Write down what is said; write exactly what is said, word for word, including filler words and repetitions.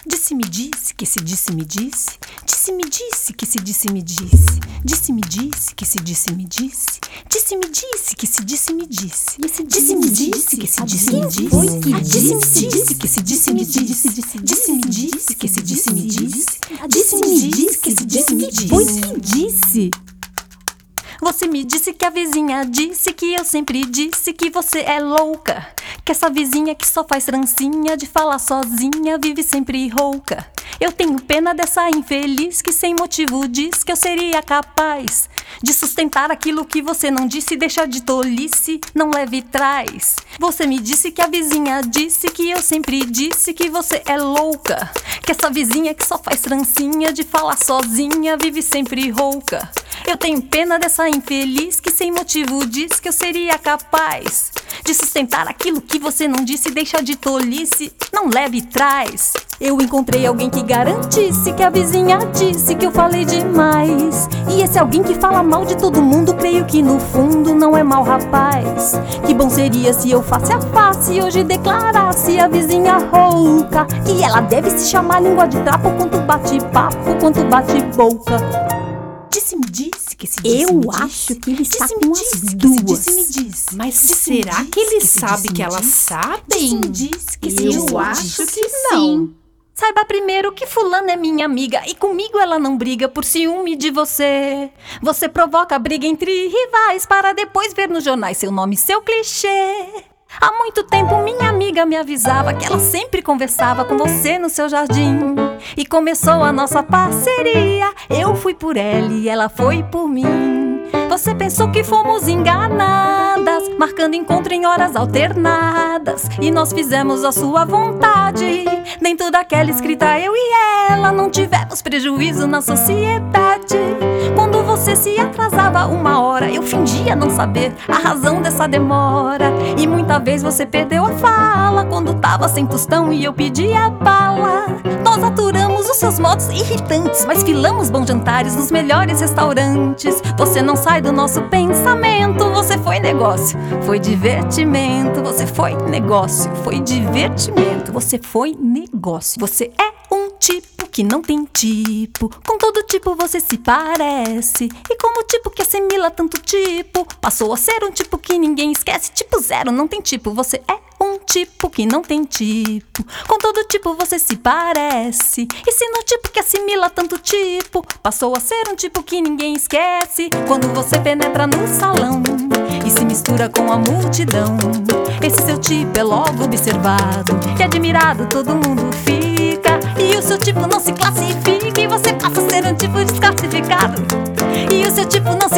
Disse-me disse que se disse-me disse. Disse-me disse que se disse-me disse. Disse-me disse que se disse-me disse. Disse-me disse que se disse-me disse. Disse-me disse que se disse-me disse. Disse-me disse que se disse-me disse. Disse-me disse que se disse-me disse. Disse-me disse que se disse-me disse. Foi que disse. Você me disse que a vizinha disse que eu sempre disse que você é louca. Que essa vizinha que só faz trancinha de falar sozinha vive sempre rouca. Eu tenho pena dessa infeliz que sem motivo diz que eu seria capaz de sustentar aquilo que você não disse. Deixa de tolice, não leve trás. Você me disse que a vizinha disse que eu sempre disse que você é louca. Que essa vizinha que só faz trancinha de falar sozinha vive sempre rouca. Eu tenho pena dessa infeliz que sem motivo diz que eu seria capaz de sustentar aquilo que você não disse. Deixa de tolice, não leve trás. Eu encontrei alguém que garantisse que a vizinha disse que eu falei demais. E esse alguém que fala mal de todo mundo, creio que no fundo não é mau rapaz. Que bom seria se eu face a face hoje declarasse a vizinha rouca. Que ela deve se chamar língua de trapo, quanto bate-papo, quanto bate-boca. Disse-me disse que se disse. Eu acho que ele está com as duas. Disse-me Mas será que ele sabe que elas sabem? Disse-me disse que se Eu acho que não. Saiba primeiro que fulana é minha amiga e comigo ela não briga por ciúme de você. Você provoca briga entre rivais para depois ver nos jornais seu nome e seu clichê. Há muito tempo minha amiga me avisava que ela sempre conversava com você no seu jardim. E começou a nossa parceria. Eu fui por ela e ela foi por mim. Você pensou que fomos enganadas, marcando encontro em horas alternadas. E nós fizemos a sua vontade. Dentro daquela escrita eu e ela não tivemos prejuízo na sociedade. Quando você se atrasava uma hora, eu fingia não saber a razão dessa demora. E muita vez você perdeu a fala quando tava sem tostão e eu pedia bala. Nós aturamos os seus modos irritantes, mas filamos bons jantares nos melhores restaurantes. Você não sai do nosso pensamento. Você foi negócio, foi divertimento. Você foi negócio, foi divertimento. Você foi negócio. Você é um tipo que não tem tipo. Com todo tipo você se parece. E como tipo que assimila tanto tipo, passou a ser um tipo que ninguém esquece. Tipo zero, não tem tipo. Você é um tipo que não tem tipo. Com todo tipo você se parece. E se no tipo que assimila tanto tipo, passou a ser um tipo que ninguém esquece. Quando você penetra no salão e se mistura com a multidão, esse seu tipo é logo observado e admirado todo mundo fica. E o seu tipo não se classifica e você passa a ser um tipo desclassificado. E o seu tipo não se